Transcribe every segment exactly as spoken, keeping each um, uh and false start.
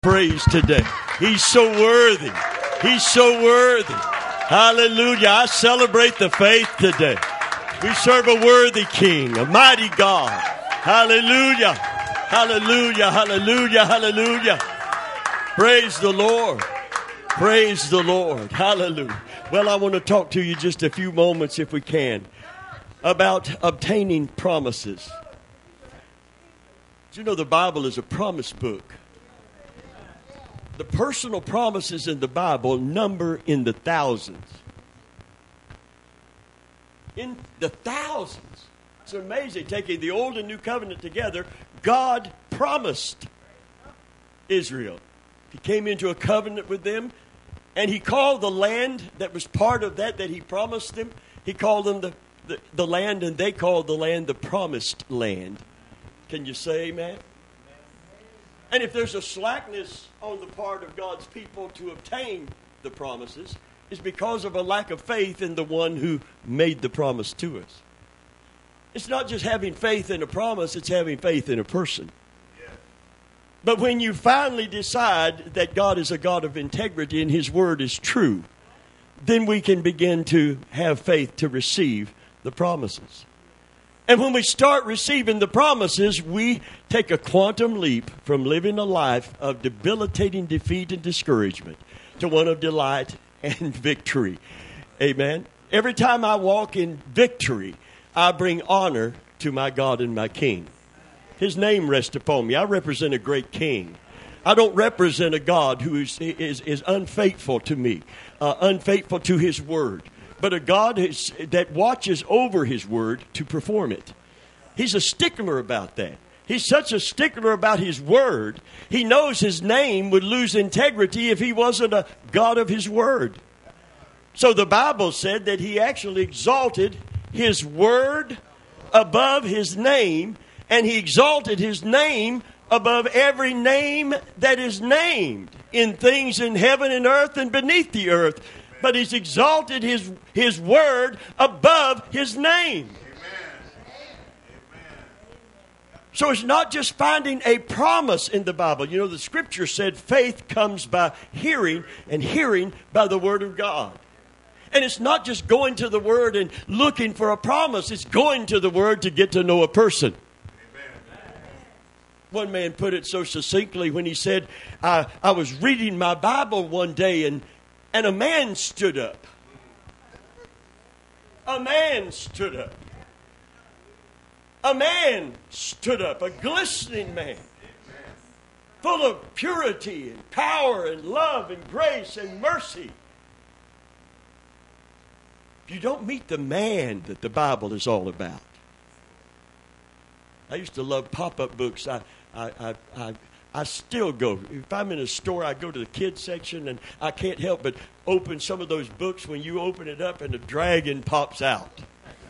Praise today. He's so worthy. He's so worthy. Hallelujah. I celebrate the faith today. We serve a worthy King, a mighty God. Hallelujah. Hallelujah. Hallelujah. Hallelujah. Praise the Lord. Praise the Lord. Hallelujah. Well, I want to talk to you just a few moments, if we can, about obtaining promises. Do you know the Bible is a promise book? The personal promises in the Bible number in the thousands. In the thousands. It's amazing. Taking the Old and New Covenant together, God promised Israel. He came into a covenant with them, and he called the land that was part of that that he promised them, he called them the, the, the land, and they called the land the promised land. Can you say amen? And if there's a slackness on the part of God's people to obtain the promises, it's because of a lack of faith in the one who made the promise to us. It's not just having faith in a promise, it's having faith in a person. But when you finally decide that God is a God of integrity and His Word is true, then we can begin to have faith to receive the promises. And when we start receiving the promises, we take a quantum leap from living a life of debilitating defeat and discouragement to one of delight and victory. Amen. Every time I walk in victory, I bring honor to my God and my King. His name rests upon me. I represent a great King. I don't represent a God who is, is, is unfaithful to me, uh, unfaithful to His Word. But a God is, that watches over His Word to perform it. He's a stickler about that. He's such a stickler about His Word. He knows His name would lose integrity if He wasn't a God of His Word. So the Bible said that He actually exalted His Word above His name, and He exalted His name above every name that is named in things in heaven and earth and beneath the earth. But He's exalted His, His Word above His name. Amen. So it's not just finding a promise in the Bible. You know, the Scripture said faith comes by hearing, and hearing by the Word of God. And it's not just going to the Word and looking for a promise. It's going to the Word to get to know a person. Amen. One man put it so succinctly when he said, I, I was reading my Bible one day and And a man stood up. A man stood up. A man stood up. A glistening man. Full of purity and power and love and grace and mercy. You don't meet the man that the Bible is all about. I used to love pop-up books. I, I, I, I I still go. If I'm in a store, I go to the kids section, and I can't help but open some of those books when you open it up and a dragon pops out.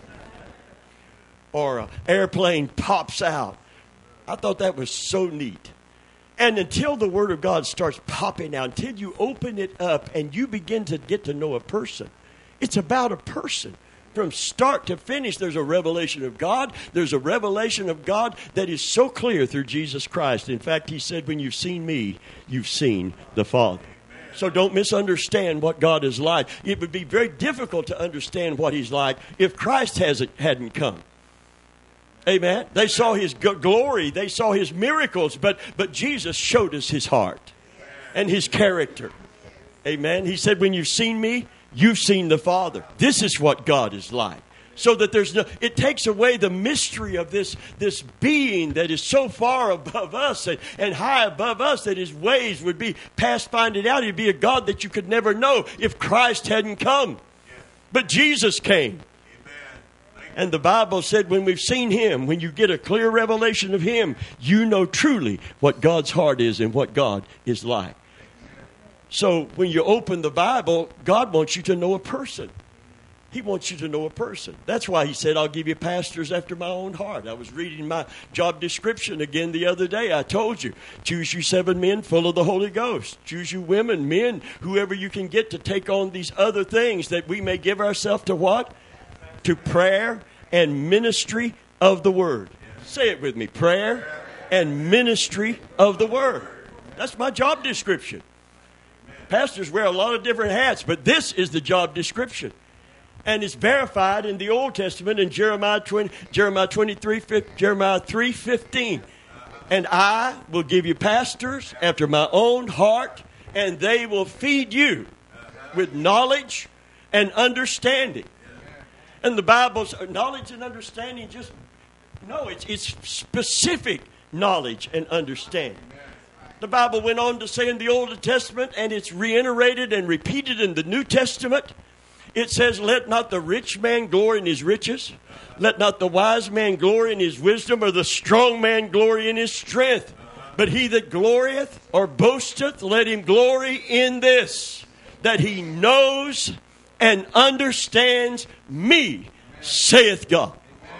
Or an airplane pops out. I thought that was so neat. And until the Word of God starts popping out, until you open it up and you begin to get to know a person, it's about a person. From start to finish, there's a revelation of God. There's a revelation of God that is so clear through Jesus Christ. In fact, He said, when you've seen me, you've seen the Father. So don't misunderstand what God is like. It would be very difficult to understand what He's like if Christ hasn't, hadn't come. Amen. They saw His g- glory. They saw His miracles. But, but Jesus showed us His heart and His character. Amen. He said, when you've seen me, you've seen the Father. This is what God is like. So that there's no, it takes away the mystery of this, this being that is so far above us and, and high above us that His ways would be past finding out. He'd be a God that you could never know if Christ hadn't come. But Jesus came. And the Bible said when we've seen Him, when you get a clear revelation of Him, you know truly what God's heart is and what God is like. So when you open the Bible, God wants you to know a person. He wants you to know a person. That's why He said, I'll give you pastors after my own heart. I was reading my job description again the other day. I told you, choose you seven men full of the Holy Ghost. Choose you women, men, whoever you can get to take on these other things that we may give ourselves to what? To prayer and ministry of the Word. Say it with me. Prayer and ministry of the Word. That's my job description. Pastors wear a lot of different hats, but this is the job description. And it's verified in the Old Testament in Jeremiah twenty, Jeremiah twenty-three, Jeremiah three fifteen. And I will give you pastors after my own heart, and they will feed you with knowledge and understanding. And the Bible's knowledge and understanding just, no, it's, it's specific knowledge and understanding. The Bible went on to say in the Old Testament, and it's reiterated and repeated in the New Testament, it says, let not the rich man glory in his riches. Let not the wise man glory in his wisdom, or the strong man glory in his strength. But he that glorieth or boasteth, let him glory in this, that he knows and understands me, saith God.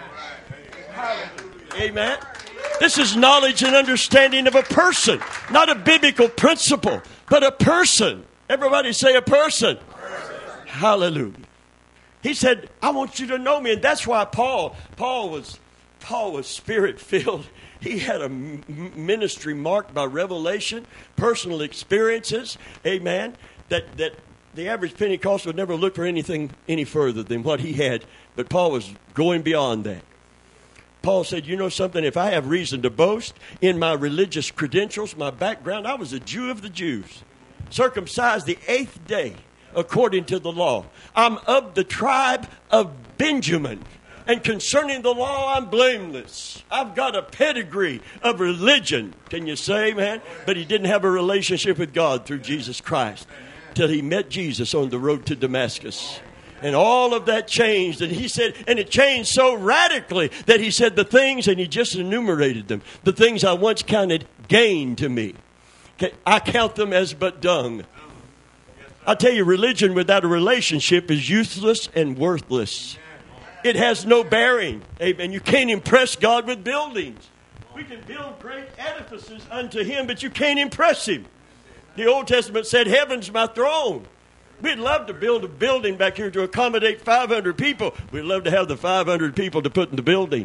Amen. This is knowledge and understanding of a person, not a biblical principle, but a person. Everybody say a person. Hallelujah. He said, I want you to know me. And that's why Paul, Paul was, Paul was spirit-filled. He had a ministry marked by revelation, personal experiences. Amen. That, that the average Pentecostal would never look for anything any further than what he had. But Paul was going beyond that. Paul said, you know something? If I have reason to boast in my religious credentials, my background, I was a Jew of the Jews, circumcised the eighth day according to the law. I'm of the tribe of Benjamin. And concerning the law, I'm blameless. I've got a pedigree of religion. Can you say, man? But he didn't have a relationship with God through Jesus Christ till he met Jesus on the road to Damascus. And all of that changed. And he said, and it changed so radically that he said the things, and he just enumerated them, the things I once counted gain to me, I count them as but dung. I tell you, religion without a relationship is useless and worthless. It has no bearing. Amen. You can't impress God with buildings. We can build great edifices unto him, but you can't impress him. The Old Testament said, heaven's my throne. We'd love to build a building back here to accommodate five hundred people. We'd love to have the five hundred people to put in the building.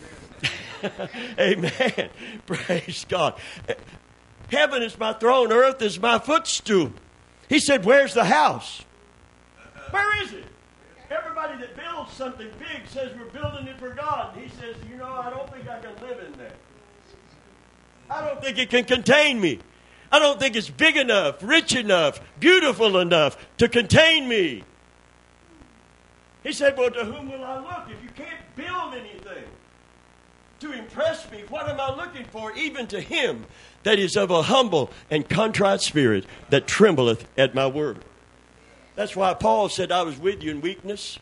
Amen. Praise God. Heaven is my throne. Earth is my footstool. He said, where's the house? Where is it? Everybody that builds something big says we're building it for God. He says, you know, I don't think I can live in there. I don't think it can contain me. I don't think it's big enough, rich enough, beautiful enough to contain me. He said, well, to whom will I look? If you can't build anything to impress me, what am I looking for? Even to him that is of a humble and contrite spirit, that trembleth at my word. That's why Paul said, I was with you in weakness,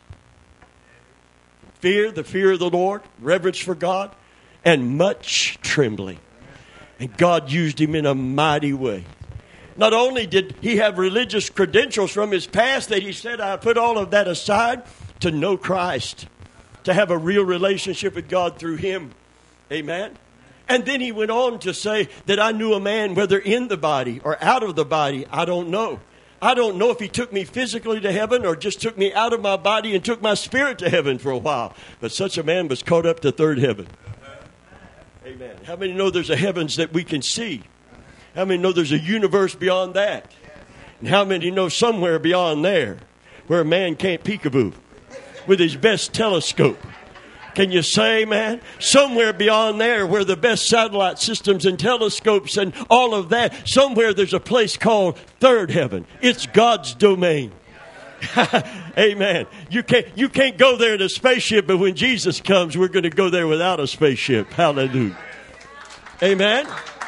fear, the fear of the Lord, reverence for God, and much trembling. And God used him in a mighty way. Not only did he have religious credentials from his past that he said, I put all of that aside to know Christ, to have a real relationship with God through him. Amen. And then he went on to say that I knew a man, whether in the body or out of the body, I don't know. I don't know if he took me physically to heaven or just took me out of my body and took my spirit to heaven for a while. But such a man was caught up to third heaven. Amen. How many know there's a heavens that we can see? How many know there's a universe beyond that? And how many know somewhere beyond there where a man can't peekaboo with his best telescope? Can you say, man? Somewhere beyond there where the best satellite systems and telescopes and all of that, somewhere there's a place called third heaven. It's God's domain. Amen. You can't, you can't go there in a spaceship, but when Jesus comes, we're going to go there without a spaceship. Hallelujah. Amen.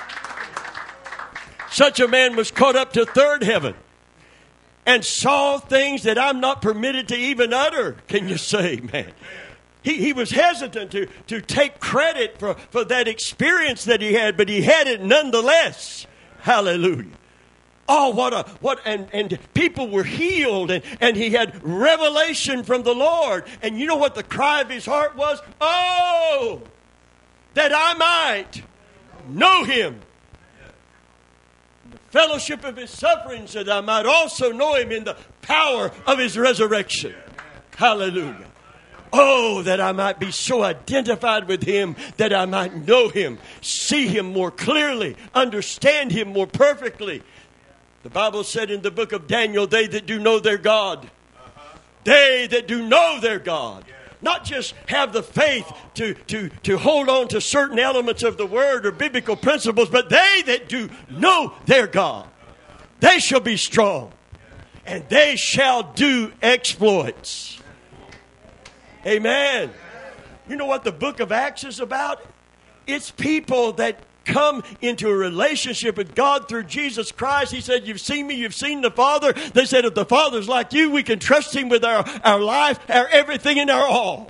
Such a man was caught up to third heaven and saw things that I'm not permitted to even utter. Can you say, man? He, he was hesitant to, to take credit for, for that experience that he had, but he had it nonetheless. Hallelujah. Oh, what a, what, and, and people were healed, and, and he had revelation from the Lord. And you know what the cry of his heart was? Oh, that I might know him. The fellowship of his sufferings, that I might also know him in the power of his resurrection. Hallelujah. Oh, that I might be so identified with him that I might know him, see him more clearly, understand him more perfectly. The Bible said in the book of Daniel, they that do know their God, uh-huh. they that do know their God, yeah. Not just have the faith to, to, to hold on to certain elements of the word or biblical principles, but they that do know their God, they shall be strong and they shall do exploits. Amen. You know what the book of Acts is about? It's people that come into a relationship with God through Jesus Christ. He said, you've seen me, you've seen the Father. They said, if the Father's like you, we can trust him with our, our life, our everything, and our all.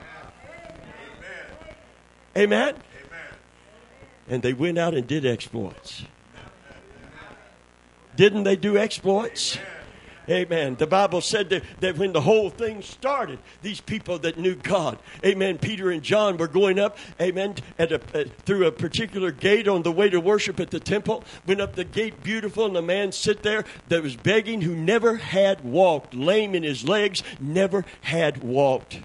Amen. Amen. And they went out and did exploits. Didn't they do exploits? Amen. The Bible said that, that when the whole thing started, these people that knew God, amen, Peter and John were going up, amen, at a, uh, through a particular gate on the way to worship at the temple, went up the gate beautiful, and a man sit there that was begging who never had walked, lame in his legs, never had walked.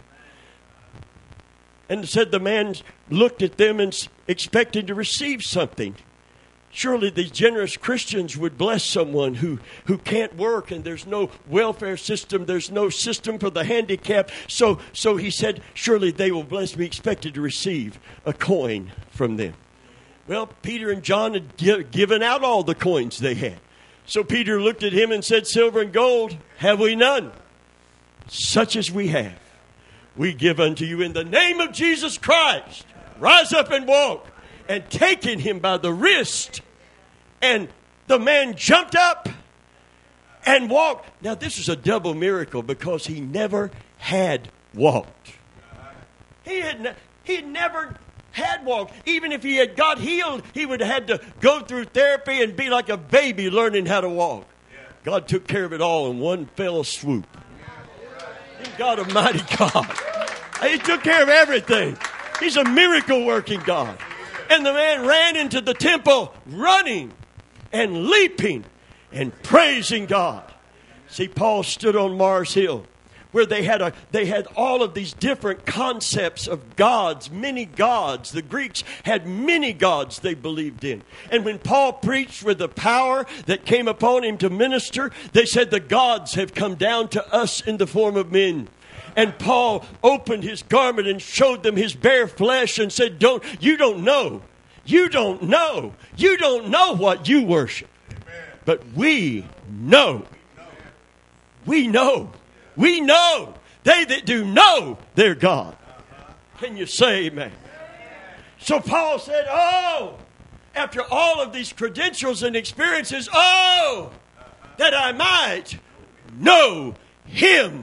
And said the man looked at them and expected to receive something. Surely these generous Christians would bless someone who, who can't work and there's no welfare system, there's no system for the handicapped. So, so he said, surely they will bless me, expected to receive a coin from them. Well, Peter and John had gi- given out all the coins they had. So Peter looked at him and said, silver and gold have we none. Such as we have, we give unto you in the name of Jesus Christ. Rise up and walk. And taking him by the wrist, and the man jumped up and walked. Now, this is a double miracle because he never had walked. He had, ne- he had never had walked. Even if he had got healed, he would have had to go through therapy and be like a baby learning how to walk. God took care of it all in one fell swoop. He's God Almighty God. He took care of everything. He's a miracle-working God. And the man ran into the temple running and leaping and praising God. See, Paul stood on Mars Hill where they had a they had all of these different concepts of gods, many gods. The Greeks had many gods they believed in. And when Paul preached with the power that came upon him to minister, they said the gods have come down to us in the form of men. And Paul opened his garment and showed them his bare flesh and said, "Don't you don't know. You don't know. You don't know what you worship. But we know. We know. We know. They that do know their God." Can you say amen? So Paul said, oh, after all of these credentials and experiences, oh, that I might know him.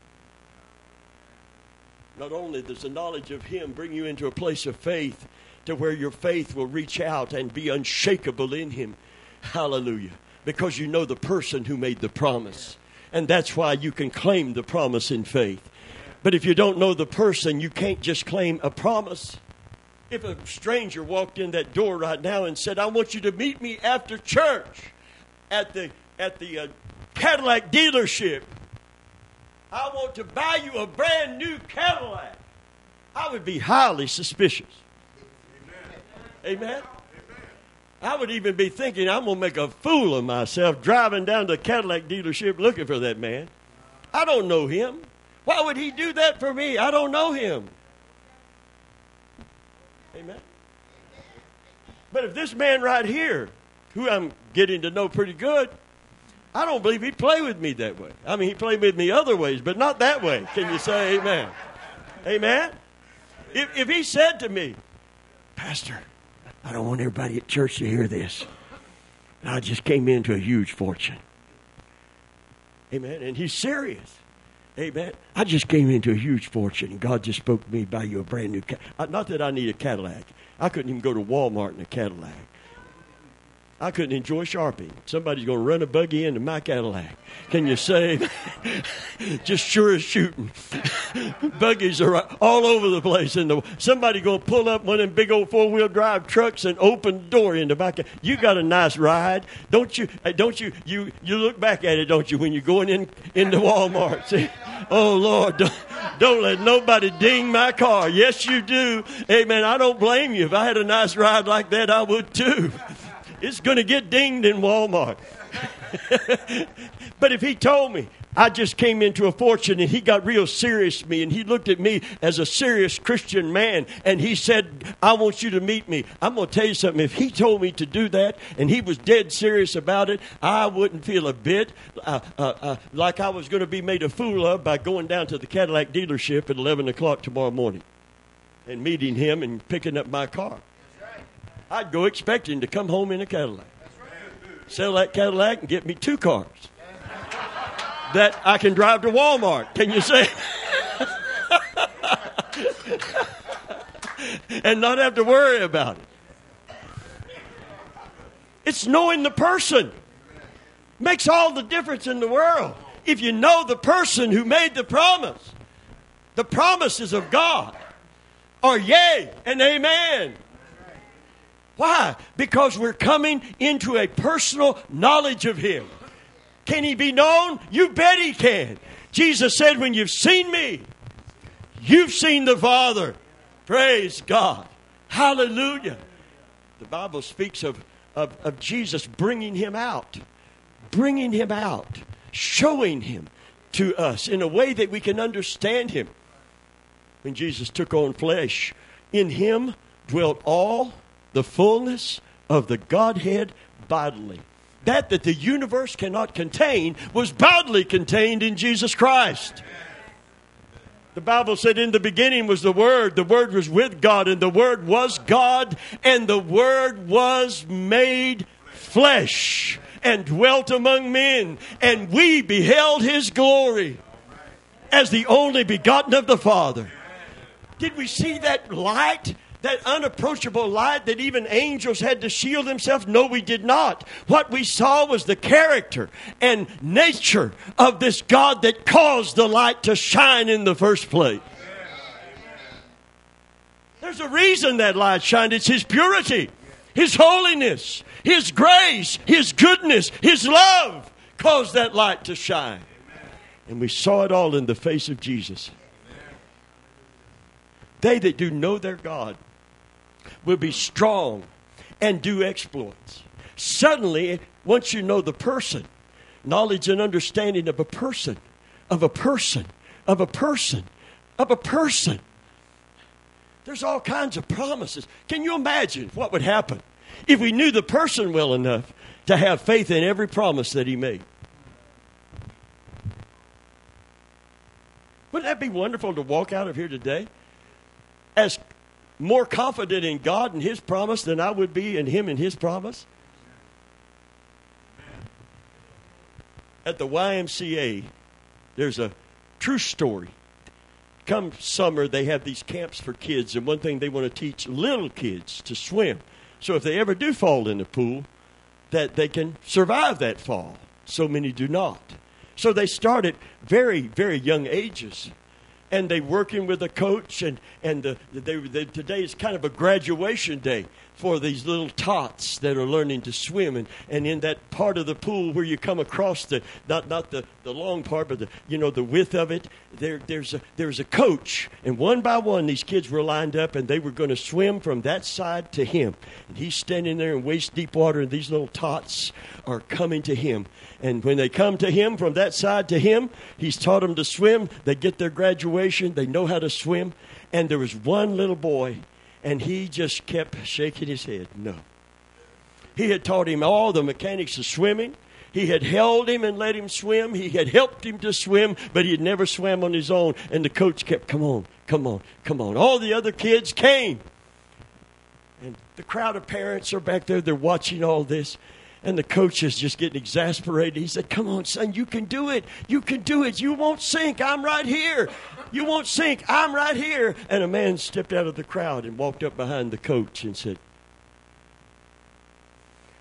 Not only does the knowledge of him bring you into a place of faith to where your faith will reach out and be unshakable in him. Hallelujah. Because you know the person who made the promise. And that's why you can claim the promise in faith. But if you don't know the person, you can't just claim a promise. If a stranger walked in that door right now and said, "I want you to meet me after church at the, at the uh, Cadillac dealership. I want to buy you a brand new Cadillac," I would be highly suspicious. Amen. Amen. I would even be thinking, I'm going to make a fool of myself driving down to the Cadillac dealership looking for that man. I don't know him. Why would he do that for me? I don't know him. Amen. But if this man right here, who I'm getting to know pretty good, I don't believe he'd play with me that way. I mean, he played with me other ways, but not that way. Can you say amen? Amen? If, if he said to me, "Pastor, I don't want everybody at church to hear this, I just came into a huge fortune." Amen? And he's serious. Amen? "I just came into a huge fortune, and God just spoke to me, buy you a brand new Cadillac." Not that I need a Cadillac. I couldn't even go to Walmart in a Cadillac. I couldn't enjoy Sharpie. Somebody's going to run a buggy into my Cadillac. Can you say? Just sure as shooting. Buggies are all over the place. And the, somebody going to pull up one of them big old four-wheel drive trucks and open the door into my car. You got a nice ride. Don't you, don't you, you, you look back at it, don't you, when you're going in into Walmart. See? Oh, Lord, don't, don't let nobody ding my car. Yes, you do. Amen. I don't blame you. If I had a nice ride like that, I would too. It's going to get dinged in Walmart. But if he told me, I just came into a fortune and he got real serious with me and he looked at me as a serious Christian man and he said, I want you to meet me. I'm going to tell you something. If he told me to do that and he was dead serious about it, I wouldn't feel a bit uh, uh, uh, like I was going to be made a fool of by going down to the Cadillac dealership at eleven o'clock tomorrow morning and meeting him and picking up my car. I'd go expecting to come home in a Cadillac. Sell that Cadillac and get me two cars that I can drive to Walmart. Can you say? And not have to worry about it. It's knowing the person. Makes all the difference in the world. If you know the person who made the promise, the promises of God are yea and amen. Why? Because we're coming into a personal knowledge of Him. Can He be known? You bet He can. Jesus said, when you've seen me, you've seen the Father. Praise God. Hallelujah. The Bible speaks of, of, of Jesus bringing Him out. Bringing Him out. Showing Him to us in a way that we can understand Him. When Jesus took on flesh, in Him dwelt all the fullness of the Godhead bodily. That that the universe cannot contain was bodily contained in Jesus Christ. The Bible said in the beginning was the Word. The Word was with God, and the Word was God, and the Word was made flesh and dwelt among men, and we beheld His glory as the only begotten of the Father. Did we see that light? That unapproachable light that even angels had to shield themselves? No, we did not. What we saw was the character and nature of this God that caused the light to shine in the first place. There's a reason that light shined. It's His purity, His holiness, His grace, His goodness, His love caused that light to shine. And we saw it all in the face of Jesus. They that do know their God will be strong and do exploits. Suddenly, once you know the person, knowledge and understanding of a person, of a person, of a person, of a person, there's all kinds of promises. Can you imagine what would happen if we knew the person well enough to have faith in every promise that He made? Wouldn't that be wonderful to walk out of here today as more confident in God and His promise than I would be in Him and His promise? At the Y M C A, there's a true story. Come summer, they have these camps for kids, and one thing they want to teach little kids to swim. So if they ever do fall in the pool, that they can survive that fall. So many do not. So they start at very, very young ages. And they working with a coach, and and the, they, they, today is kind of a graduation day for these little tots that are learning to swim. And, and in that part of the pool where you come across the not not the, the long part, but the you know the width of it, there there's a there's a coach, and one by one these kids were lined up, and they were going to swim from that side to him. And he's standing there in waist deep water, and these little tots are coming to him. And when they come to him from that side to him, he's taught them to swim. They get their graduation. They know how to swim. And there was one little boy, and he just kept shaking his head. No. He had taught him all the mechanics of swimming. He had held him and let him swim. He had helped him to swim, but he had never swam on his own. And the coach kept, come on, come on, come on. All the other kids came. And the crowd of parents are back there. They're watching all this. And the coach is just getting exasperated. He said, come on, son, you can do it. You can do it. You won't sink. I'm right here. You won't sink. I'm right here. And a man stepped out of the crowd and walked up behind the coach and said,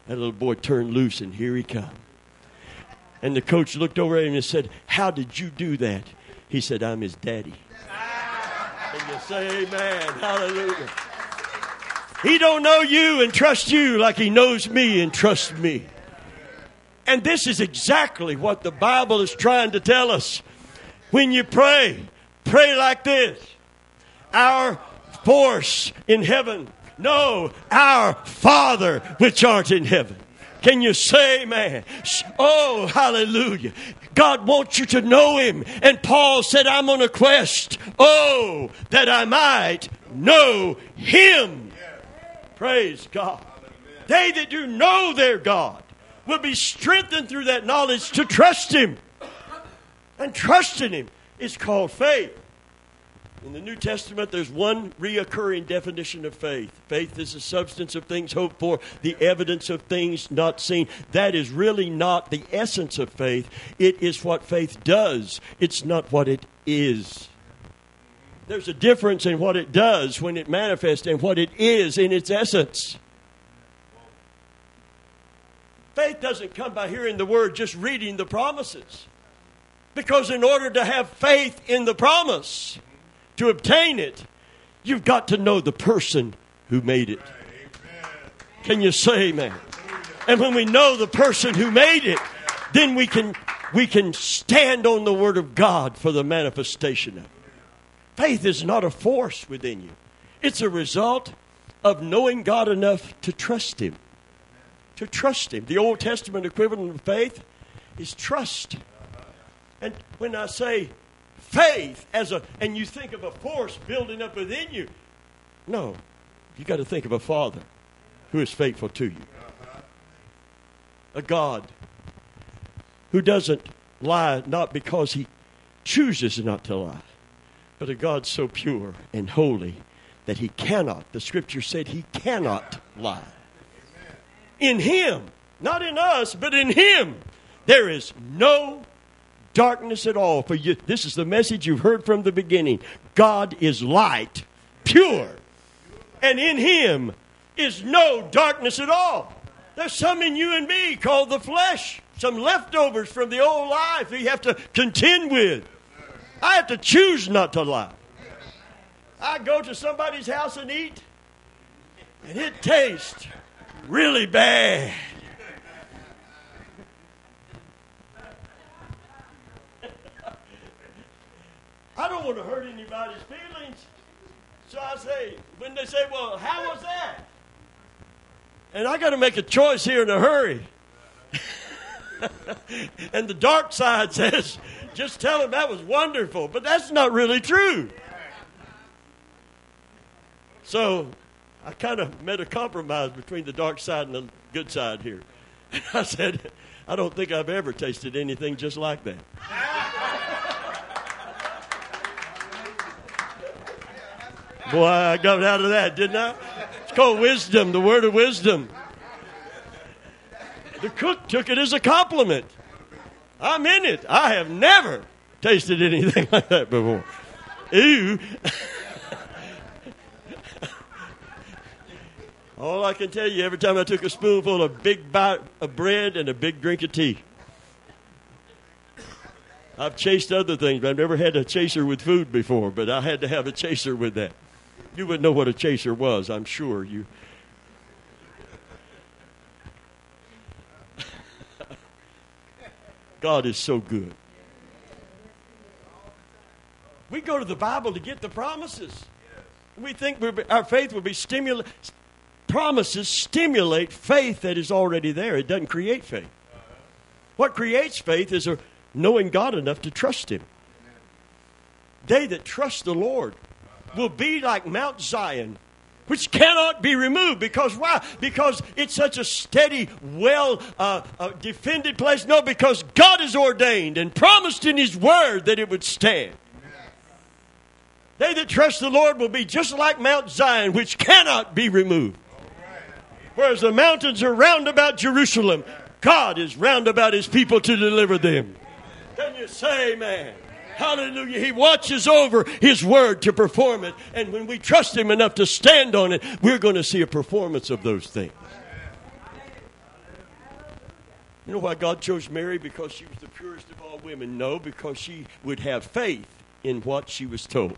That little boy turned loose, and here he come. And the coach looked over at him and said, how did you do that? He said, I'm his daddy. And you say amen. Hallelujah. He don't know you and trust you like he knows me and trusts me. And this is exactly what the Bible is trying to tell us. When you pray, pray like this. Our force in heaven. No, our Father which art in heaven. Can you say amen? Oh, hallelujah. God wants you to know him. And Paul said, I'm on a quest. Oh, that I might know him. Praise God. They that do know their God will be strengthened through that knowledge to trust him. And trusting him is called faith. In the New Testament, there's one reoccurring definition of faith. Faith is the substance of things hoped for, the evidence of things not seen. That is really not the essence of faith. It is what faith does. It's not what it is. There's a difference in what it does when it manifests and what it is in its essence. Faith doesn't come by hearing the word, just reading the promises. Because in order to have faith in the promise, to obtain it, you've got to know the person who made it. Can you say amen? And when we know the person who made it, then we can we can stand on the word of God for the manifestation of it. Faith is not a force within you. It's a result of knowing God enough to trust him. To trust him. The Old Testament equivalent of faith is trust. And when I say faith as a, and you think of a force building up within you, no, you got to think of a Father who is faithful to you. A God who doesn't lie not because he chooses not to lie, but a God so pure and holy that he cannot, the scripture said he cannot lie. In him, not in us, but in him, there is no darkness at all. For you, this is the message you've heard from the beginning. God is light, pure, and in him is no darkness at all. There's some in you and me called the flesh, some leftovers from the old life that you have to contend with. I have to choose not to lie. I go to somebody's house and eat, and it tastes really bad. I don't want to hurt anybody's feelings. So I say, when they say, well, how was that? And I got to make a choice here in a hurry. And the dark side says, just tell them that was wonderful. But that's not really true. So I kind of made a compromise between the dark side and the good side here. I said, I don't think I've ever tasted anything just like that. Boy, I got out of that, didn't I? It's called wisdom, the word of wisdom. The cook took it as a compliment. I'm in it. I have never tasted anything like that before. Ew. All I can tell you, every time I took a spoonful of big bite of bread and a big drink of tea. I've chased other things, but I've never had a chaser with food before, but I had to have a chaser with that. You wouldn't know what a chaser was, I'm sure. You. God is so good. We go to the Bible to get the promises. We think we're, our faith will be stimulated. Promises stimulate faith that is already there. It doesn't create faith. What creates faith is a knowing God enough to trust him. They that trust the Lord will be like Mount Zion, which cannot be removed. Because why? Because it's such a steady, well uh, uh, defended place. No, because God has ordained and promised in his word that it would stand. They that trust the Lord will be just like Mount Zion, which cannot be removed. Whereas the mountains are round about Jerusalem, God is round about his people to deliver them. Can you say amen? Hallelujah. He watches over his word to perform it. And when we trust him enough to stand on it, we're going to see a performance of those things. You know why God chose Mary? Because she was the purest of all women? No, because she would have faith in what she was told.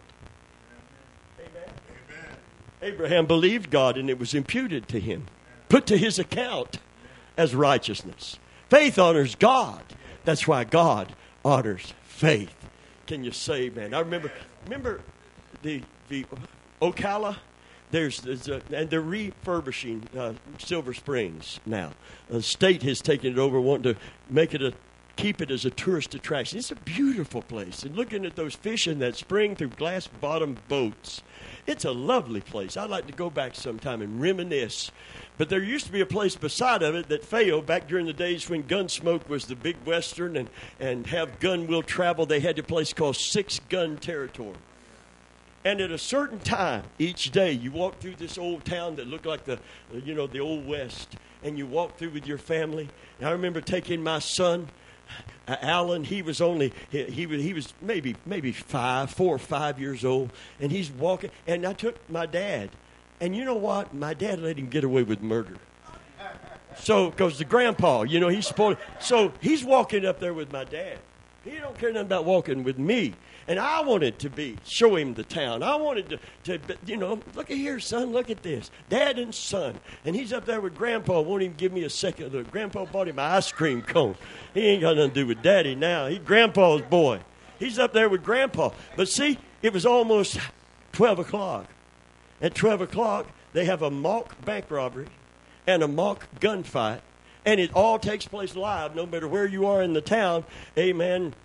Amen. Amen. Abraham believed God, and it was imputed to him, put to his account as righteousness. Faith honors God. That's why God honors faith. Can you say, man? I remember, remember the the Ocala. There's, there's a, and they're refurbishing uh, Silver Springs now. The state has taken it over, wanting to make it a, keep it as a tourist attraction. It's a beautiful place. And looking at those fish in that spring through glass-bottom boats, it's a lovely place. I'd like to go back sometime and reminisce. But there used to be a place beside of it that failed back during the days when Gunsmoke was the big Western, and, and have gun will travel. They had a place called Six Gun Territory. And at a certain time each day, you walk through this old town that looked like the, you know, the old West, and you walk through with your family. And I remember taking my son, uh, Alan. He was only he, he was he was maybe maybe five, four or five years old, and he's walking. And I took my dad, and you know what? My dad let him get away with murder. So, because the grandpa, you know, he's spoiled. So he's walking up there with my dad. He don't care nothing about walking with me. And I wanted to be, show him the town. I wanted to, to, you know, look at here, son, look at this. Dad and son. And he's up there with Grandpa, won't even give me a second. Look, Grandpa bought him an ice cream cone. He ain't got nothing to do with Daddy now. He's Grandpa's boy. He's up there with Grandpa. But see, it was almost twelve o'clock. At twelve o'clock, they have a mock bank robbery and a mock gunfight. And it all takes place live, no matter where you are in the town. Amen.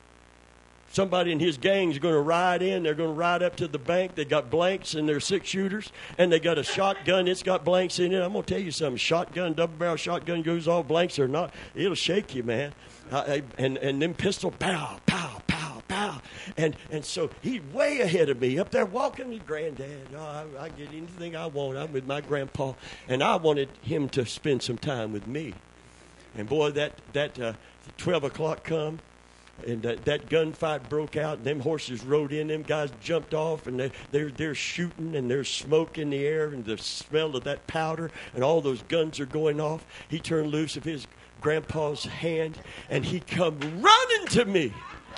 Somebody in his gang is going to ride in. They're going to ride up to the bank. They got blanks and they're six shooters. And they got a shotgun. It's got blanks in it. I'm going to tell you something. Shotgun, double-barrel shotgun goes all blanks or not. It'll shake you, man. Uh, and, and them pistol, pow, pow, pow, pow. And and so he's way ahead of me up there walking with Granddad. Oh, I, I get anything I want. I'm with my grandpa. And I wanted him to spend some time with me. And boy, that, that uh, twelve o'clock come. And that, that gunfight broke out, and them horses rode in. Them guys jumped off, and they, they're, they're shooting, and there's smoke in the air, and the smell of that powder, and all those guns are going off. He turned loose of his grandpa's hand, and he come running to me,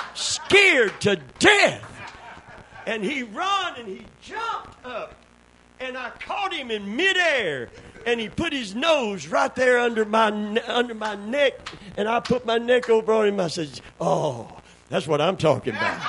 scared to death. And he run, and he jumped up, and I caught him in midair. And he put his nose right there under my under my neck, and I put my neck over on him. I said, "Oh, that's what I'm talking about."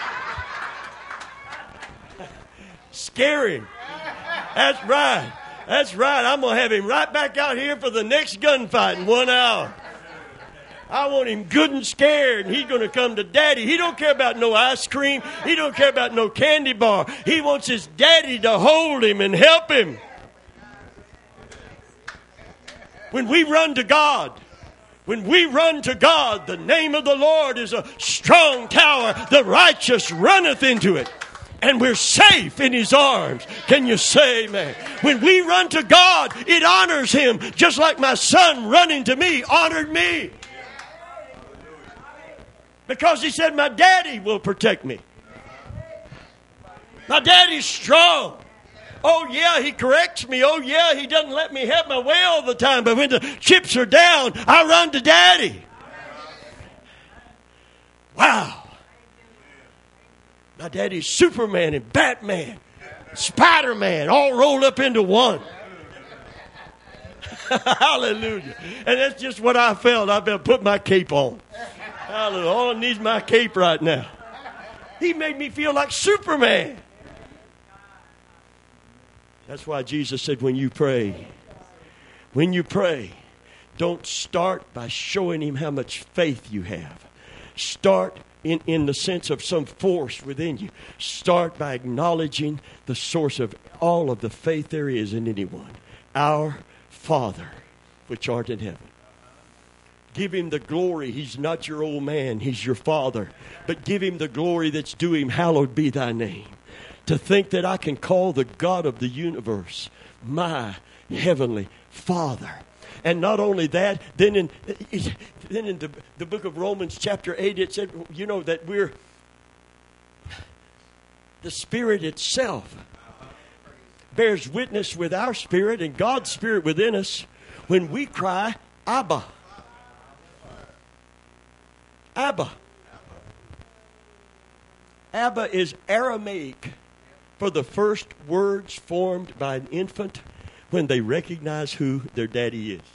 Scare him. That's right. That's right. I'm gonna have him right back out here for the next gunfight in one hour. I want him good and scared, and he's going to come to Daddy. He don't care about no ice cream. He don't care about no candy bar. He wants his daddy to hold him and help him. When we run to God, when we run to God, the name of the Lord is a strong tower. The righteous runneth into it, and we're safe in His arms. Can you say amen? When we run to God, it honors Him, just like my son running to me honored me. Because he said, my daddy will protect me. My daddy's strong. Oh, yeah, he corrects me. Oh, yeah, he doesn't let me have my way all the time. But when the chips are down, I run to Daddy. Wow. My daddy's Superman and Batman, Spider-Man, all rolled up into one. Hallelujah. And that's just what I felt. I better put my cape on. Hallelujah. All I need is my cape right now. He made me feel like Superman. That's why Jesus said, when you pray, when you pray, don't start by showing Him how much faith you have. Start in, in the sense of some force within you. Start by acknowledging the source of all of the faith there is in anyone. Our Father, which art in heaven. Give Him the glory. He's not your old man. He's your Father. But give Him the glory that's due Him. Hallowed be Thy name. To think that I can call the God of the universe my heavenly Father. And not only that, then in then in the, the book of Romans chapter eight, it said, you know, that we're the Spirit itself bears witness with our spirit and God's Spirit within us when we cry, Abba, Abba. Abba is Aramaic for the first words formed by an infant when they recognize who their daddy is.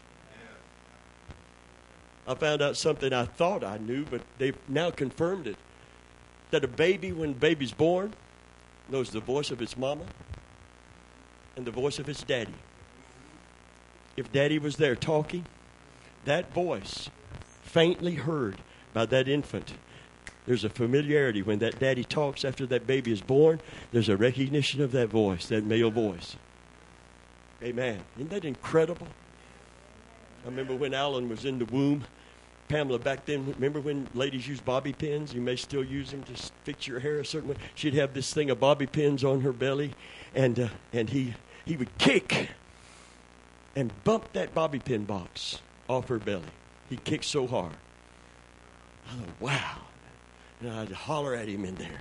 I found out something I thought I knew, but they've now confirmed it. That a baby, when baby's born, knows the voice of its mama and the voice of its daddy. If daddy was there talking, that voice, faintly heard by that infant, there's a familiarity. When that daddy talks after that baby is born, there's a recognition of that voice, that male voice. Amen. Isn't that incredible? I remember when Alan was in the womb, Pamela back then, remember when ladies used bobby pins? You may still use them to fix your hair a certain way. She'd have this thing of bobby pins on her belly, and uh, and he, he would kick and bump that bobby pin box off her belly. He kicked so hard. I thought, wow. And I'd holler at him in there.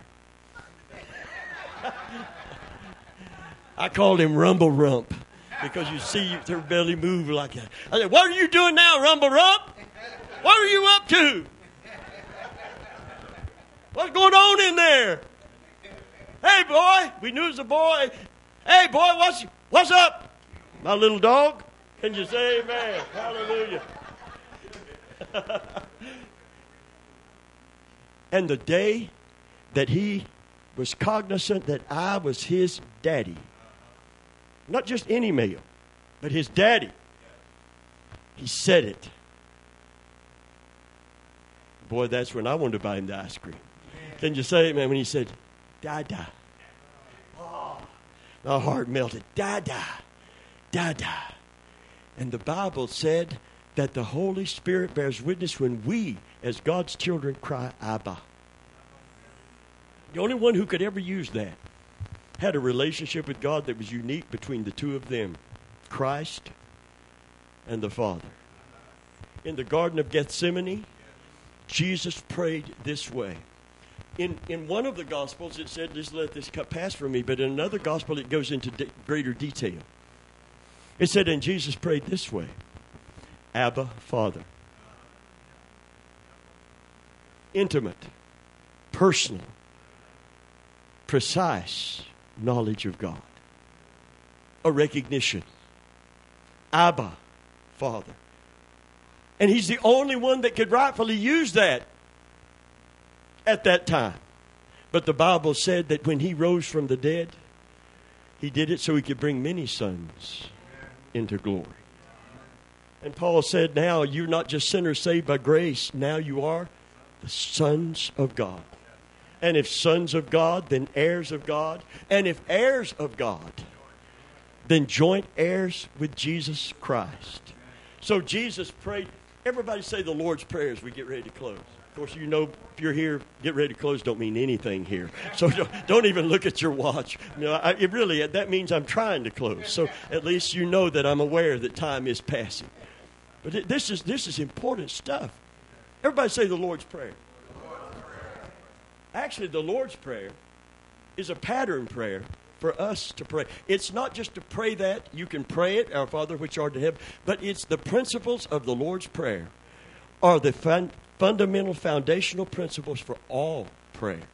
I called him Rumble Rump because you see her belly move like that. I said, what are you doing now, Rumble Rump? What are you up to? What's going on in there? Hey, boy. We knew it was a boy. Hey, boy, what's, what's up? My little dog? Can you say amen? Hallelujah. And the day that he was cognizant that I was his daddy, not just any male, but his daddy, he said it. Boy, that's when I wanted to buy him the ice cream. Can you say it, man, when he said, Dada. Oh, my heart melted. Dada. Dada. And the Bible said that the Holy Spirit bears witness when we, as God's children, cry, Abba. The only one who could ever use that had a relationship with God that was unique between the two of them, Christ and the Father. In the Garden of Gethsemane, Jesus prayed this way. In in one of the Gospels, it said, just let this cup pass from me. But in another Gospel, it goes into de- greater detail. It said, and Jesus prayed this way. Abba, Father. Intimate, personal, precise knowledge of God. A recognition. Abba, Father. And he's the only one that could rightfully use that at that time. But the Bible said that when he rose from the dead, he did it so he could bring many sons into glory. And Paul said, now you're not just sinners saved by grace. Now you are the sons of God. And if sons of God, then heirs of God. And if heirs of God, then joint heirs with Jesus Christ. So Jesus prayed. Everybody say the Lord's Prayer as we get ready to close. Of course, you know, if you're here, get ready to close don't mean anything here. So don't, don't even look at your watch. You know, I, it really, that means I'm trying to close. So at least you know that I'm aware that time is passing. But it, this is this is important stuff. Everybody say the Lord's Prayer. Actually, the Lord's Prayer is a pattern prayer for us to pray. It's not just to pray that. You can pray it, Our Father which art in heaven, but it's the principles of the Lord's Prayer are the fun, fundamental foundational principles for all prayer.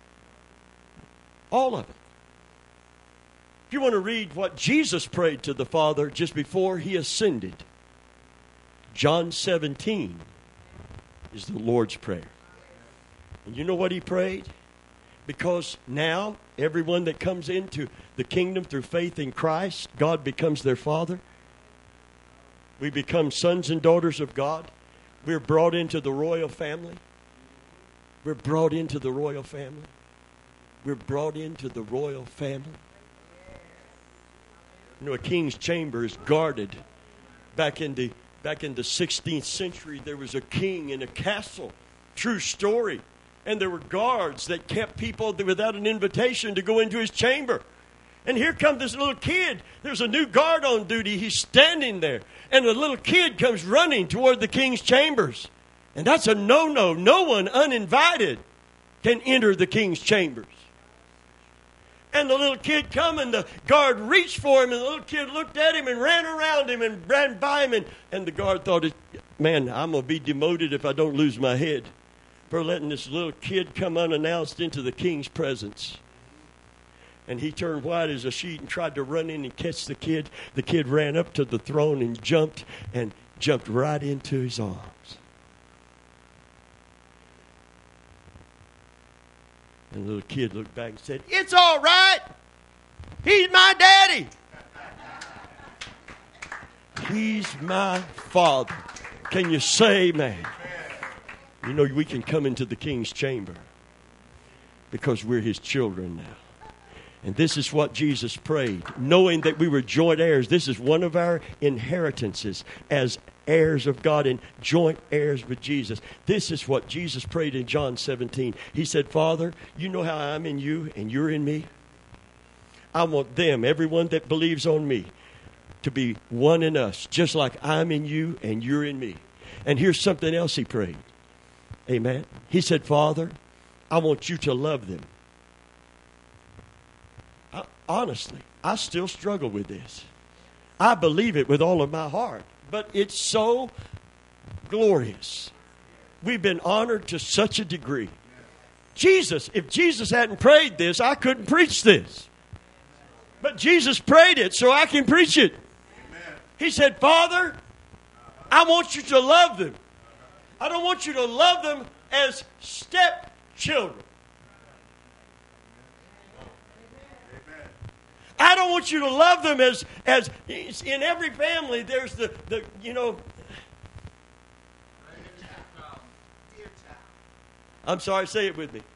All of it. If you want to read what Jesus prayed to the Father just before he ascended, John seventeen is the Lord's Prayer. And you know what he prayed? Because now, everyone that comes into the kingdom through faith in Christ, God becomes their Father. We become sons and daughters of God. We're brought into the royal family. We're brought into the royal family. We're brought into the royal family. You know, a king's chamber is guarded. Back in the back in the sixteenth century, there was a king in a castle. True story. And there were guards that kept people without an invitation to go into his chamber. And here comes this little kid. There's a new guard on duty. He's standing there. And a little kid comes running toward the king's chambers. And that's a no-no. No one uninvited can enter the king's chambers. And the little kid come and the guard reached for him. And the little kid looked at him and ran around him and ran by him. And, and the guard thought, man, I'm going to be demoted if I don't lose my head. for letting this little kid come unannounced into the king's presence. And he turned white as a sheet and tried to run in and catch the kid. The kid ran up to the throne and jumped and jumped right into his arms. And the little kid looked back and said, "It's all right. He's my daddy. He's my father." Can you say amen? You know, we can come into the king's chamber because we're his children now. And this is what Jesus prayed, knowing that we were joint heirs. This is one of our inheritances as heirs of God and joint heirs with Jesus. This is what Jesus prayed in John seventeen. He said, "Father, you know how I'm in you and you're in me. I want them, everyone that believes on me, to be one in us, just like I'm in you and you're in me." And here's something else he prayed. Amen. He said, "Father, I want you to love them." I, honestly, I still struggle with this. I believe it with all of my heart, but it's so glorious. We've been honored to such a degree. Jesus, if Jesus hadn't prayed this, I couldn't preach this. But Jesus prayed it so I can preach it. He said, "Father, I want you to love them. I don't want you to love them as stepchildren. I don't want you to love them as, as in every family there's the, the you know. I'm sorry, say it with me.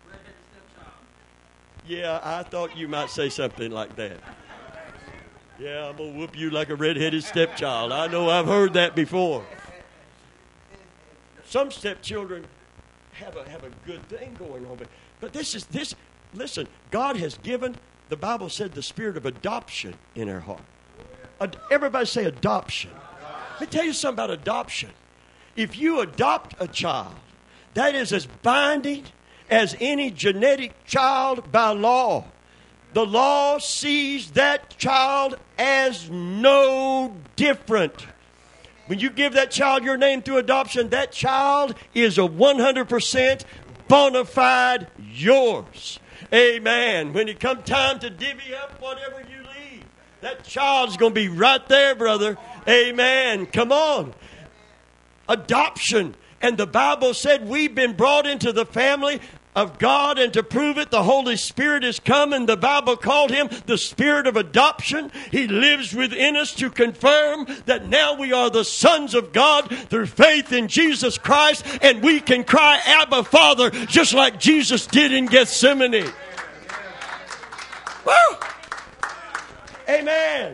Yeah, I thought you might say something like that. Yeah, I'm going to whoop you like a red-headed stepchild. I know I've heard that before. Some stepchildren have a have a good thing going on. But, but this is, this. listen, God has given, the Bible said, the spirit of adoption in our heart. Ad, everybody say adoption. Let me tell you something about adoption. If you adopt a child, that is as binding as any genetic child by law. The law sees that child as no different. When you give that child your name through adoption, that child is a one hundred percent bona fide yours. Amen. When it comes time to divvy up whatever you leave, that child's going to be right there, brother. Amen. Come on. Adoption. And the Bible said we've been brought into the family of God, and to prove it, the Holy Spirit has come, and the Bible called him the Spirit of adoption. He lives within us to confirm that now we are the sons of God through faith in Jesus Christ, and we can cry, "Abba, Father," just like Jesus did in Gethsemane. Woo! Amen.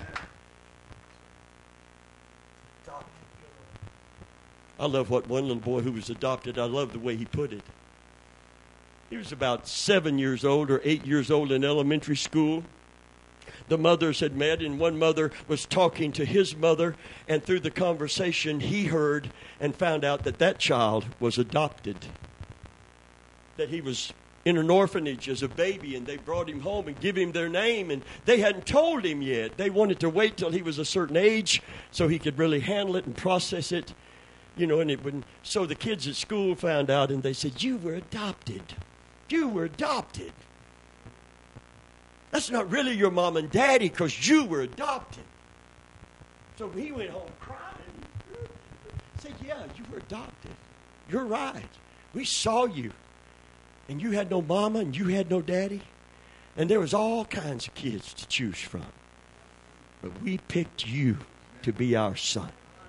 I love what one little boy who was adopted, I love the way he put it. He was about seven years old or eight years old in elementary school. The mothers had met, and one mother was talking to his mother, and through the conversation he heard and found out that that child was adopted. That he was in an orphanage as a baby, and they brought him home and give him their name, and they hadn't told him yet. They wanted to wait till he was a certain age so he could really handle it and process it. You know, and it wouldn't. So the kids at school found out, and they said, "You were adopted. You were adopted. That's not really your mom and daddy because you were adopted." So he went home crying. He said, "Yeah, you were adopted. You're right. We saw you. And you had no mama and you had no daddy. And there was all kinds of kids to choose from. But we picked you to be our son."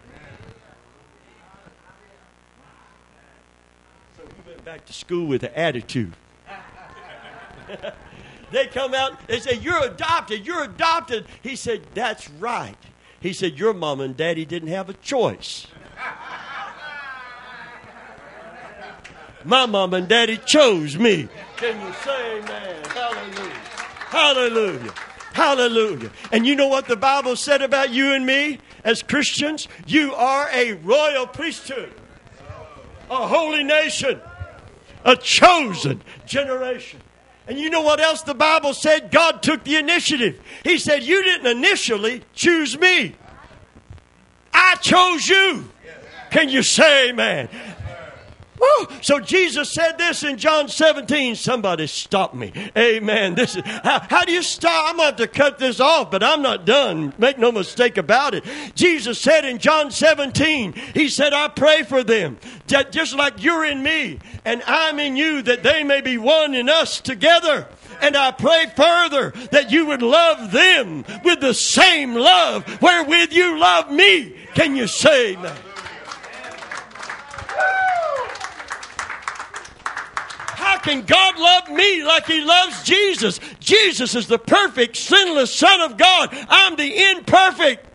So he went back to school with an attitude. They come out, they say, "You're adopted, you're adopted." He said, "That's right." He said, "Your mom and daddy didn't have a choice. My mom and daddy chose me." Can you say amen? Hallelujah. Hallelujah. Hallelujah. And you know what the Bible said about you and me as Christians? You are a royal priesthood, a holy nation, a chosen generation. And you know what else the Bible said? God took the initiative. He said, "You didn't initially choose me. I chose you." Can you say amen? Woo! So Jesus said this in John seventeen. Somebody stop me. Amen. This is how, how do you stop? I'm going to have to cut this off, but I'm not done. Make no mistake about it. Jesus said in John seventeen, he said, I pray for them, that just like you're in me and I'm in you, that they may be one in us together. And I pray further that you would love them with the same love wherewith you love me. Can you say amen? How can God love me like He loves Jesus? Jesus is the perfect, sinless Son of God. I'm the imperfect,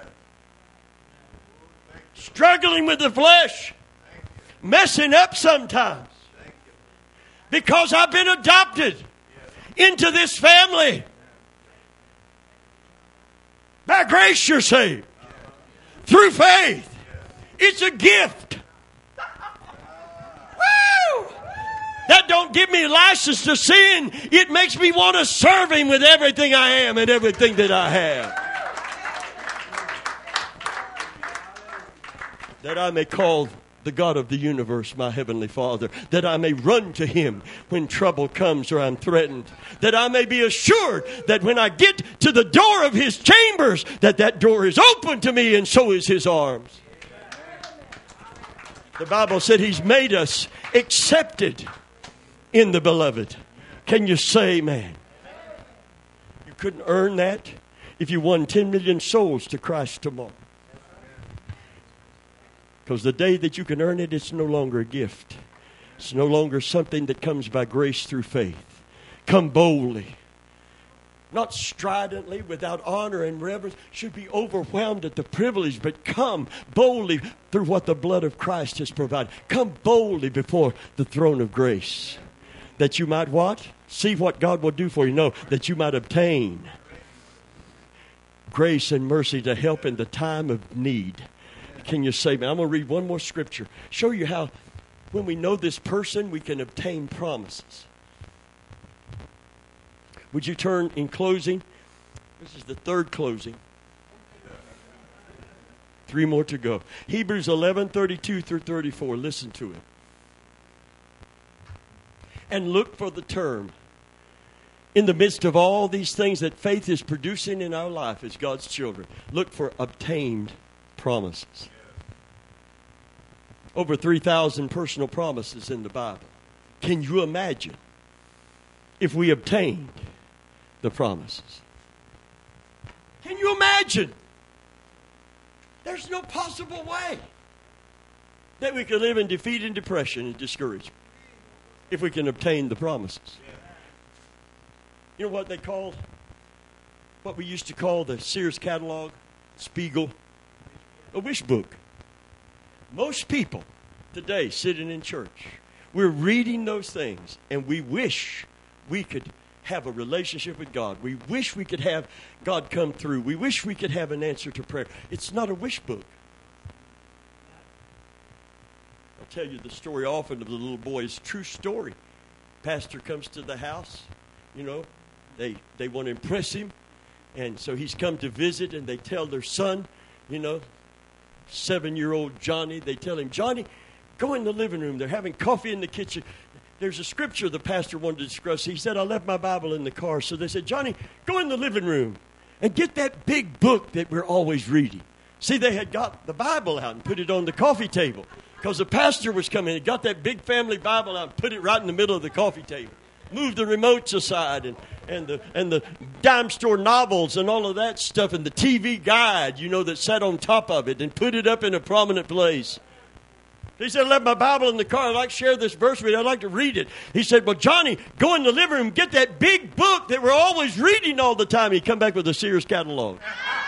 struggling with the flesh, messing up sometimes, because I've been adopted into this family. By grace you're saved. Through faith. It's a gift. Woo! That don't give me license to sin. It makes me want to serve Him with everything I am and everything that I have. That I may call the God of the universe my heavenly Father, that I may run to Him when trouble comes or I'm threatened, that I may be assured that when I get to the door of His chambers, that that door is open to me and so is His arms. The Bible said He's made us accepted in the beloved. Can you say amen? You couldn't earn that if you won ten million souls to Christ tomorrow. Because the day that you can earn it, it's no longer a gift. It's no longer something that comes by grace through faith. Come boldly. Not stridently, without honor and reverence. Should be overwhelmed at the privilege, but come boldly through what the blood of Christ has provided. Come boldly before the throne of grace. That you might what? See what God will do for you. No, that you might obtain grace and mercy to help in the time of need. Can you say, man, I'm going to read one more scripture. Show you how when we know this person, we can obtain promises. Would you turn in closing? This is the third closing. Three more to go. Hebrews eleven, thirty-two through thirty-four. Listen to it. And look for the term. In the midst of all these things that faith is producing in our life as God's children, look for obtained promises. Over three thousand personal promises in the Bible. Can you imagine if we obtained the promises? Can you imagine? There's no possible way that we could live in defeat and depression and discouragement if we can obtain the promises. You know what they call, what we used to call the Sears catalog, Spiegel, a wish book. Most people today sitting in church, we're reading those things and we wish we could have a relationship with God. We wish we could have God come through. We wish we could have an answer to prayer. It's not a wish book. I'll tell you the story often of the little boy. It's a true story. Pastor comes to the house, you know, they, they want to impress him. And so he's come to visit and they tell their son, you know, seven-year-old Johnny, they tell him, Johnny, go in the living room. They're having coffee in the kitchen. There's a scripture the pastor wanted to discuss. He said, I left my Bible in the car. So they said, Johnny, go in the living room and get that big book that we're always reading. See, they had got the Bible out and put it on the coffee table because the pastor was coming. He got that big family Bible out and put it right in the middle of the coffee table. Moved the remotes aside and, and, the, and the dime store novels and all of that stuff and the T V guide, you know, that sat on top of it and put it up in a prominent place. He said, I left my Bible in the car. I'd like to share this verse with you. I'd like to read it. He said, well, Johnny, go in the living room, get that big book that we're always reading all the time. He'd come back with a Sears catalog.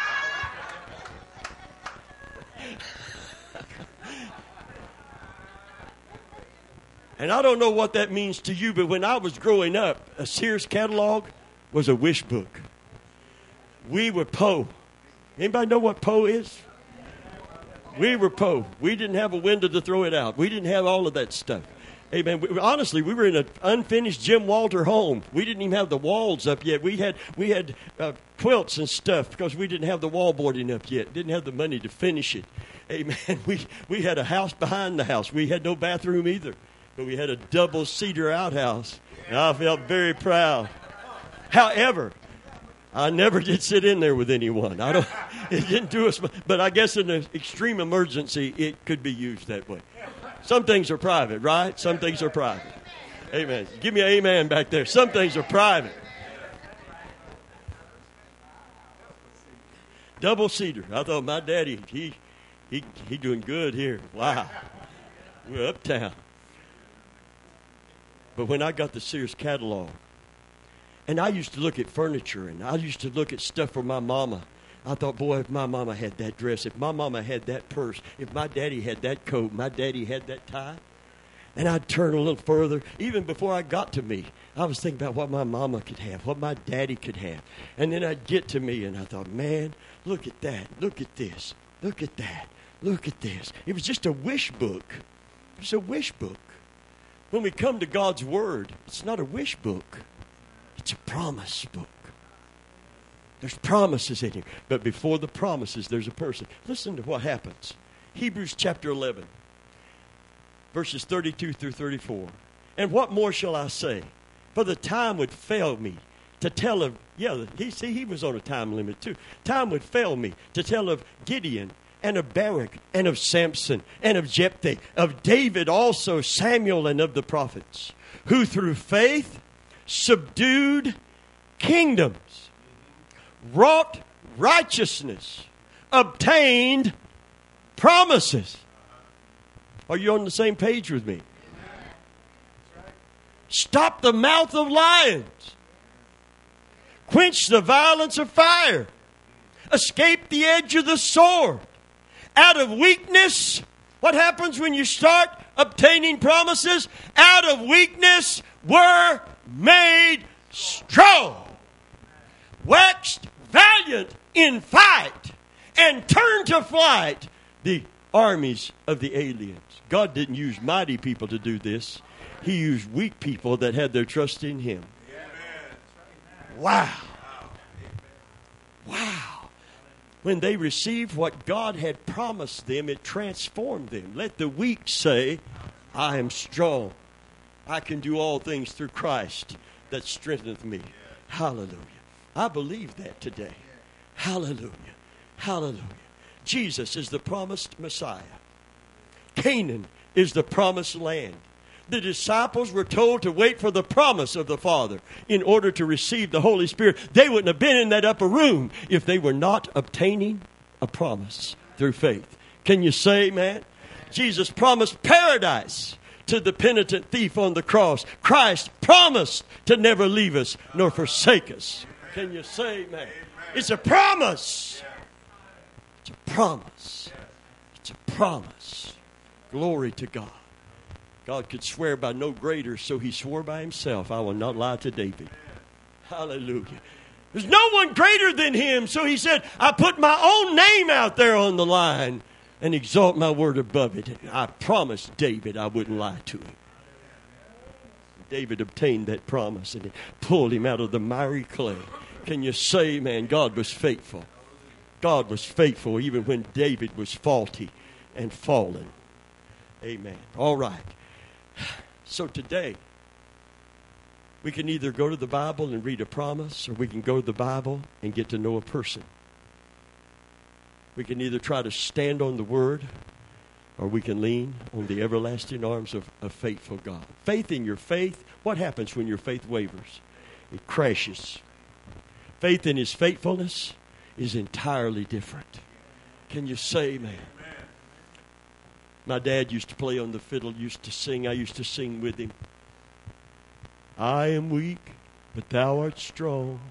And I don't know what that means to you, but when I was growing up, a Sears catalog was a wish book. We were Poe. Anybody know what Poe is? We were Poe. We didn't have a window to throw it out. We didn't have all of that stuff. Amen. We, honestly, we were in an unfinished Jim Walter home. We didn't even have the walls up yet. We had we had uh, quilts and stuff because we didn't have the wallboarding up yet. Didn't have the money to finish it. Amen. We we had a house behind the house. We had no bathroom either, but we had a double cedar outhouse. And I felt very proud. However, I never did sit in there with anyone. I don't. It didn't do us. But I guess in an extreme emergency, it could be used that way. Some things are private, right? Some things are private. Amen. Give me an amen back there. Some things are private. Double cedar. I thought my daddy, he he he doing good here. Wow. We're uptown. But when I got the Sears catalog, and I used to look at furniture, and I used to look at stuff for my mama. I thought, boy, if my mama had that dress, if my mama had that purse, if my daddy had that coat, my daddy had that tie. And I'd turn a little further. Even before I got to me, I was thinking about what my mama could have, what my daddy could have. And then I'd get to me, and I thought, man, look at that. Look at this. Look at that. Look at this. It was just a wish book. It was a wish book. When we come to God's Word, it's not a wish book. It's a promise book. There's promises in here. But before the promises, there's a person. Listen to what happens. Hebrews chapter eleven, verses thirty-two through thirty-four. And what more shall I say? For the time would fail me to tell of, yeah, he, see, he was on a time limit too. Time would fail me to tell of Gideon and of Barak and of Samson and of Jephthah, of David also, Samuel, and of the prophets, who through faith subdued kingdoms, wrought righteousness, obtained promises. Are you on the same page with me? Stop the mouth of lions. Quench the violence of fire. Escape the edge of the sword. Out of weakness, what happens when you start obtaining promises? Out of weakness were made strong. Waxed valiant in fight, and turned to flight the armies of the aliens. God didn't use mighty people to do this. He used weak people that had their trust in Him. Wow. Wow. When they received what God had promised them, it transformed them. Let the weak say, I am strong. I can do all things through Christ that strengtheneth me. Hallelujah. I believe that today. Hallelujah. Hallelujah. Jesus is the promised Messiah. Canaan is the promised land. The disciples were told to wait for the promise of the Father in order to receive the Holy Spirit. They wouldn't have been in that upper room if they were not obtaining a promise through faith. Can you say amen? Jesus promised paradise to the penitent thief on the cross. Christ promised to never leave us nor forsake us. Can you say amen? It's a promise. It's a promise. It's a promise. Glory to God. God could swear by no greater, so He swore by Himself, I will not lie to David. Hallelujah. There's no one greater than Him, so He said, I put my own name out there on the line and exalt my word above it. And I promised David I wouldn't lie to him. David obtained that promise, and it pulled him out of the miry clay. Can you say, man, God was faithful? God was faithful even when David was faulty and fallen. Amen. All right. So today, we can either go to the Bible and read a promise, or we can go to the Bible and get to know a person. We can either try to stand on the Word, or we can lean on the everlasting arms of a faithful God. Faith in your faith. What happens when your faith wavers? It crashes. Faith in His faithfulness is entirely different. Can you say amen? My dad used to play on the fiddle, used to sing. I used to sing with him. I am weak, but Thou art strong.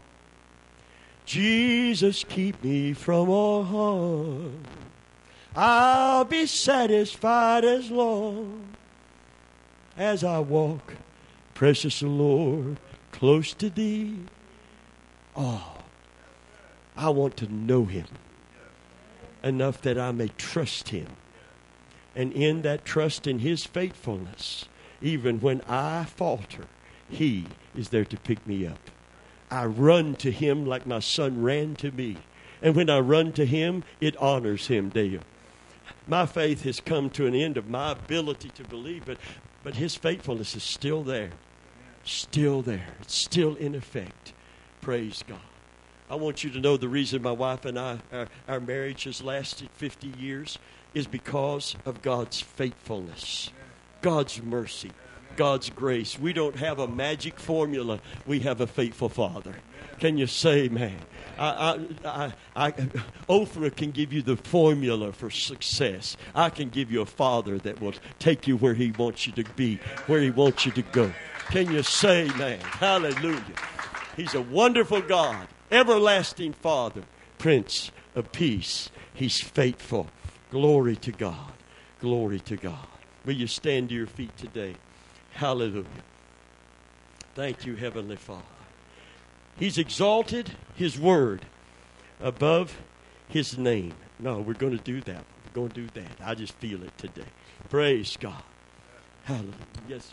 Jesus, keep me from all harm. I'll be satisfied as long as I walk, precious Lord, close to Thee. Oh, I want to know Him enough that I may trust Him. And in that trust in His faithfulness, Even when I falter, he is there to pick me up. I run to him like my son ran to me. And when I run to him, it honors him, Dale. My faith has come to an end of my ability to believe, but, but his faithfulness is still there. Still there. It's still in effect. Praise God. I want you to know the reason my wife and I, our, our marriage has lasted fifty years is because of God's faithfulness, God's mercy, God's grace. We don't have a magic formula. We have a faithful Father. Can you say, man? I, I, I, I, Oprah can give you the formula for success. I can give you a Father that will take you where he wants you to be, where he wants you to go. Can you say, man? Hallelujah. He's a wonderful God, everlasting Father, Prince of Peace. He's faithful. Glory to God. Glory to God. Will you stand to your feet today? Hallelujah. Thank you, Heavenly Father. He's exalted his word above his name. No, we're going to do that. We're going to do that. I just feel it today. Praise God. Hallelujah. Yes.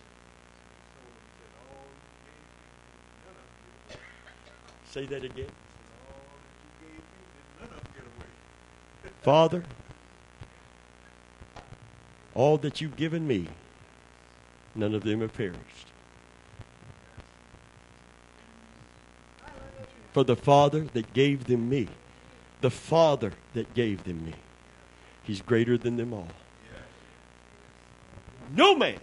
Say that again. Father, all that you've given me, none of them have perished. For the Father that gave them me, the Father that gave them me, he's greater than them all. No man,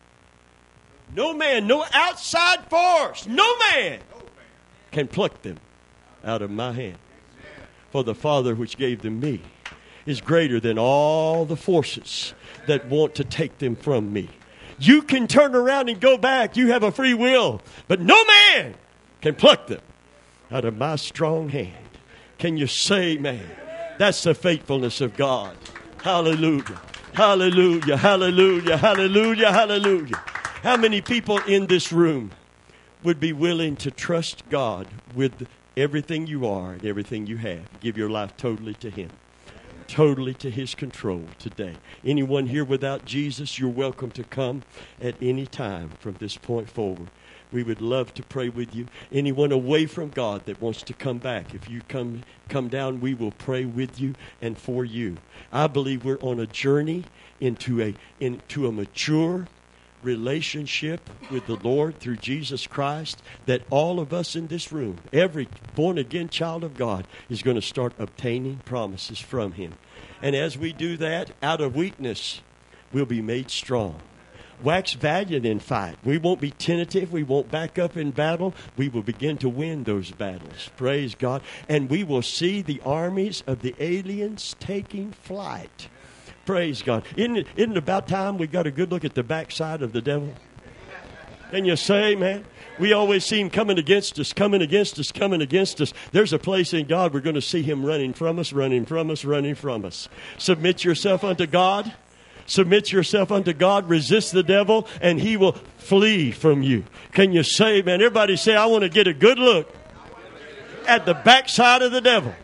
no man, no outside force, no man can pluck them out of my hand. For the Father which gave them me is greater than all the forces that want to take them from me. You can turn around and go back. You have a free will. But no man can pluck them out of my strong hand. Can you say, man? That's the faithfulness of God. Hallelujah. Hallelujah. Hallelujah. Hallelujah. Hallelujah. How many people in this room would be willing to trust God with everything you are and everything you have? Give your life totally to him. Totally to his control today. Anyone here without Jesus, you're welcome to come at any time from this point forward. We would love to pray with you. Anyone away from God that wants to come back, if you come come down, we will pray with you and for you. I believe we're on a journey into a into a mature relationship with the Lord through Jesus Christ, that all of us in this room, every born-again child of God, is going to start obtaining promises from him. And as we do that, out of weakness, we'll be made strong. Wax valiant in fight. We won't be tentative. We won't back up in battle. We will begin to win those battles. Praise God. And we will see the armies of the aliens taking flight. Praise God. Isn't it, isn't it about time we got a good look at the backside of the devil? Can you say, man? We always see him coming against us, coming against us, coming against us. There's a place in God we're going to see him running from us, running from us, running from us. Submit yourself unto God. Submit yourself unto God. Resist the devil, and he will flee from you. Can you say, man? Everybody say, I want to get a good look at the backside of the devil.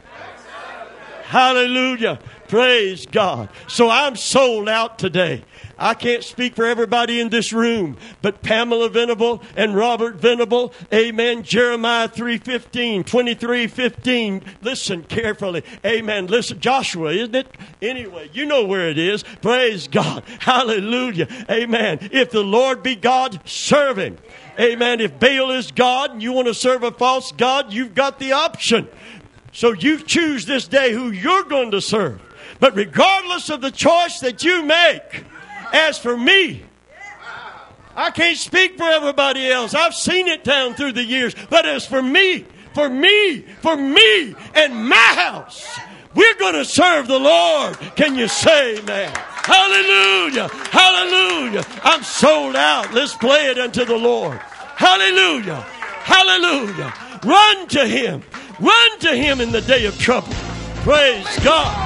Hallelujah. Praise God. So I'm sold out today. I can't speak for everybody in this room, but Pamela Venable and Robert Venable, amen, Jeremiah three fifteen, twenty-three fifteen, listen carefully, amen, listen, Joshua, isn't it? Anyway, you know where it is. Praise God. Hallelujah. Amen. If the Lord be God, serve him. Amen. If Baal is God and you want to serve a false God, you've got the option. So you choose this day who you're going to serve. But regardless of the choice that you make, as for me, I can't speak for everybody else. I've seen it down through the years. But as for me, for me, for me and my house, we're going to serve the Lord. Can you say, man? Hallelujah. Hallelujah. I'm sold out. Let's play it unto the Lord. Hallelujah. Hallelujah. Run to him. Run to him in the day of trouble. Praise God.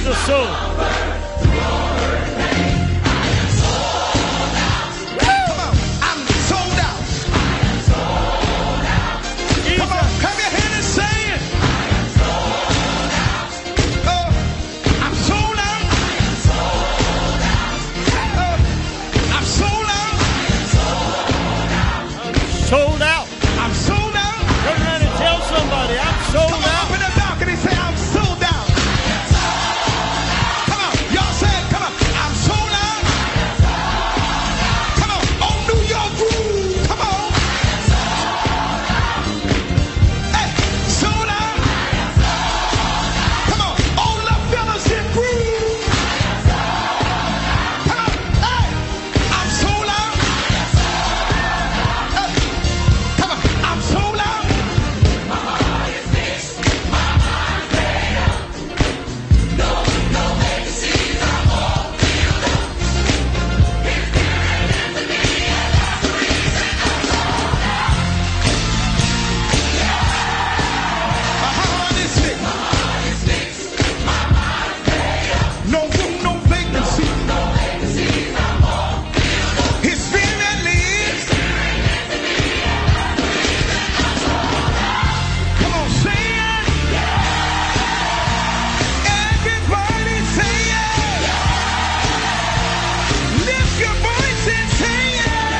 of the soul. Sold out. I'm sold out. Turn around and tell somebody I'm sold Come on, out. Come on, up in the balcony, say I'm sold out. Come on, y'all say it. Come on, I'm sold out. Come on, on New York Groove. Come on. Hey, sold out. Come on, on La Fellowship Groove. Come on, hey, I'm sold out. I'm sold out. My heart is fixed. My mind made up. No, no vacancies. I'm all filled up. His spirit lives in me, and that's the reason I'm sold out. Yeah. My heart is fixed. My heart is fixed. My mind made up. No room, no vacancy. No vacancies. I'm all filled up. His spirit lives. His spirit lives in me, and that's the reason I'm sold out. Come on, say it. Yeah. Everybody say it. Yeah. Lift your voice and say it.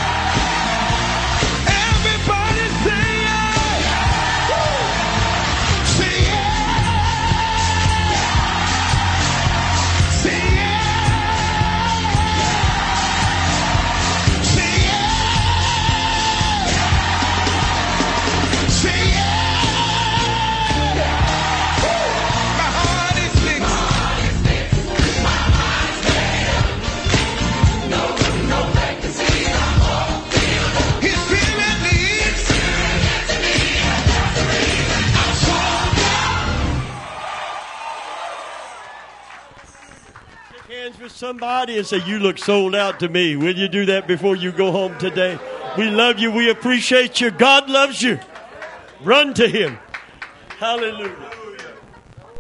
Yeah. Everybody say it. Yeah. Woo. Say it. Yeah. Say it. Say it. Say it. Woo. My heart is fixed. My mind's made up. No room, no vacancies. I'm all filled up. His spirit lives. His spirit lives in me, and that's the reason I'm sold out. Shake hands with somebody and say, you look sold out to me. Will you do that before you go home today? We love you. We appreciate you. God loves you. Run to him. Hallelujah.